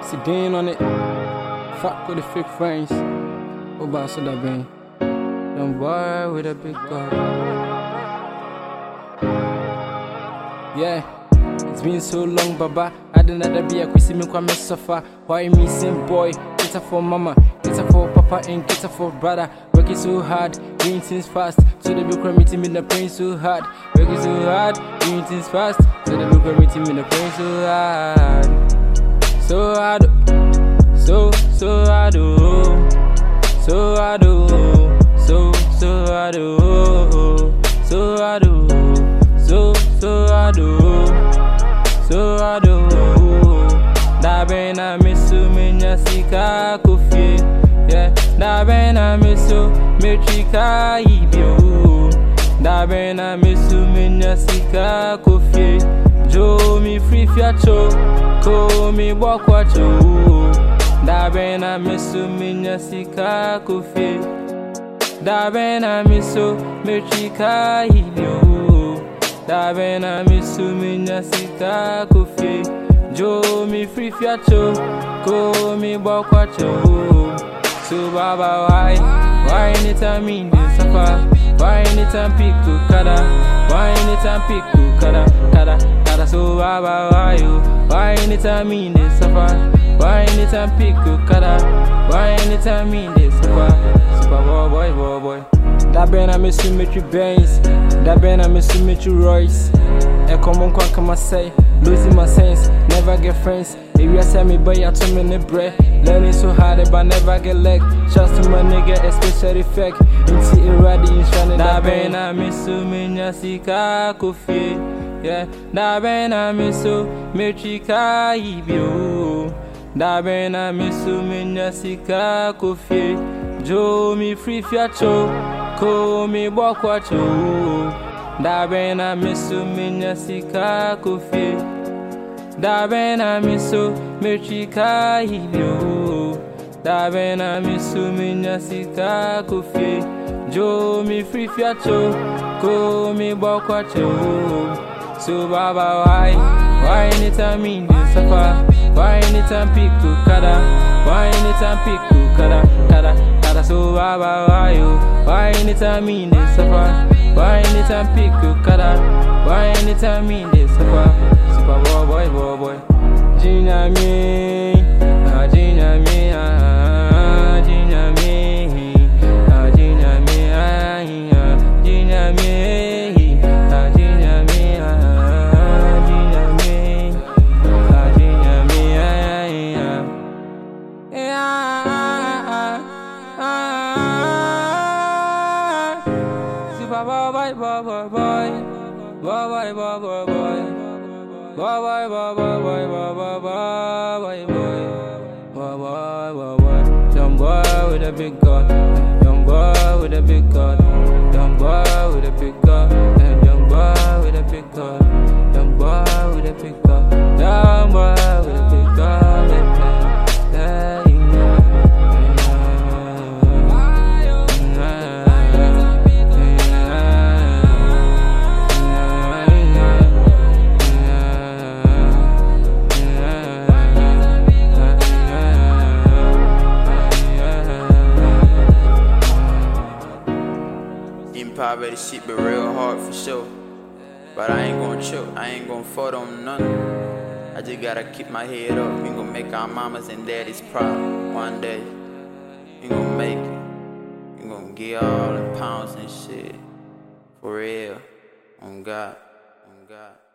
Sedan on it. Fuck with the fake friends. Oh, boss of that bang. Young boy with a big gun. Yeah, it's been so long, Baba. I didn't know that be a quiz me come suffer. Why me same boy? Get up for mama, get up for papa, and get up for brother. Working so hard, doing things fast. So they look meeting me the praying so hard. Working so hard, doing things fast. So they look meeting me the praying so hard. So hard, so hard, so hard, so hard, so hard, so hard, so hard. Da bena misu minya sika kofi, yeah. Da bena misu metrika ibio. Da bena misu minya sika kofi. Jo mi free fiacho, ko mi bokwacho. Da bena misu minya sika kofi. Da bena misu metrika ibio. Da bena misu minya sika kofi. Jo mi free fiacho, ko mi bokwacho. So baba why anytime me this suffer? Why anytime pick to kada? Why anytime pick to kada? So baba why anytime me this suffer? Why anytime pick to kada? Why anytime me this suffer? Super boy. That been a symmetry Benz, that been a symmetry Royce. A common quack come say, losing my sense, never get friends. If you say me boy, I told me the bread. Learning so hard, but never get leg. Trust to my nigga, especially fake. Into iradi in shining. That been a minya sika kofi. Yeah, that been a metrika ibio. That been a minya sika kofi. Jo mi free fiacho, ko mi bokwacho. Da bena misu minya sika kofi. Da bena misu metrika ibio. Da bena misu minya sika kofi. Jo mi free fiacho, ko mi bokwacho. So baba why anytime me this suffer? Why anytime pick to kada? Why anytime pick to kada? So baba why anytime me this suffer? Why anytime pick to kada? Why anytime me this suffer? Super boy. Gina me, Gina me, Gina me, Gina me, Gina me. Young boy with a big gun, young boy with a big gun, young boy with a big gun, and young boy with a big gun, young boy with a big gun, young boy with a big gun. Probably shit be real hard for sure, but I ain't gon' choke, I ain't gon' fold on nothing. I just gotta keep my head up. We gon' make our mamas and daddies proud one day. We gon' make it. We gon' get all the pounds and shit for real. On God.